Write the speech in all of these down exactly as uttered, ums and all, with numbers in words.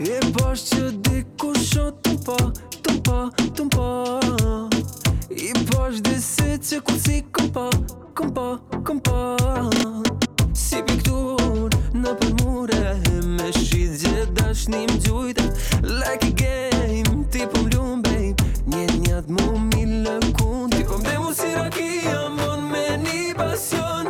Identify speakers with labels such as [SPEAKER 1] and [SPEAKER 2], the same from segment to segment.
[SPEAKER 1] E bash që dikush o të mpa, të mpa, të mpa. I bash dhe se që kur si këm pa, këm pa, këm pa. Si piktur në përmure, me shqidgje dashnim gjujte. Like a game, ti po m'lum babe, njet njat mu mi lëkun. Ti po m'demu si rakia, mon me një pasion.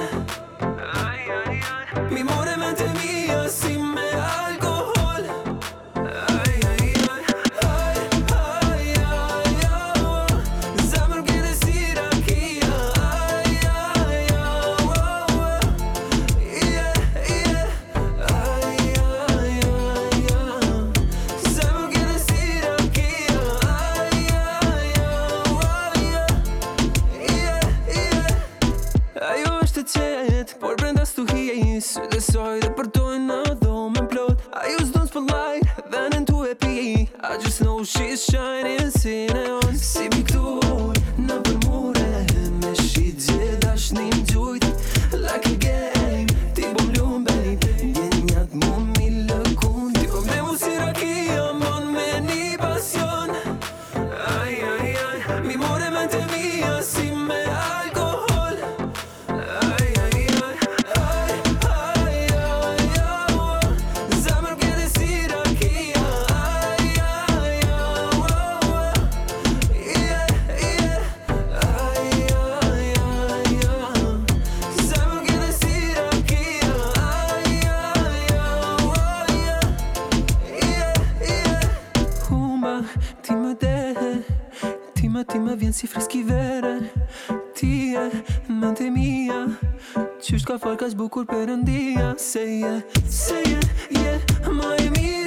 [SPEAKER 1] Mi more me të mija si me alkohol. Ai, ai, ai, ai, ai, ai, ai. Zemër m'kene si rakia. Ai, ai, ai, ai. Yeah, yeah. Ai, ai, ai, ai. Zemër m'kene si rakia. Ai, ai, ai, ai. Yeah, yeah. Ajo është e qetë, por brenda stuhije sy dhe soj dhe përdojnë në dhomën plot. Ajo s'don spotlight, venin tu e pi. I just know she's shining si neon. Si piktur në përmure, me shqidgje dashnim gjujt. Like a game, ti po m'lum babe, njen njat mu mi lëkun. Ti po m'demu si rakia, mon me një pasion. Ai, ai, ai, mi more me të mija si me alkohol. Ai, ai, ai, ai, ai, ai, ai. Zemër m'kene si rakia. Ai, ai, ai, yeah, yeah. Ai, ai, ai, ai. Zemër m'kene si rakia. Ai, ai, ai, yeah, yeah. Humba, ti më dehe, ti më, ti më vjen si freski vere. Ti e mente mia, qysh ka fal kaq bukur Perëndia. Say yeah, say yeah, yeah, ma e mia.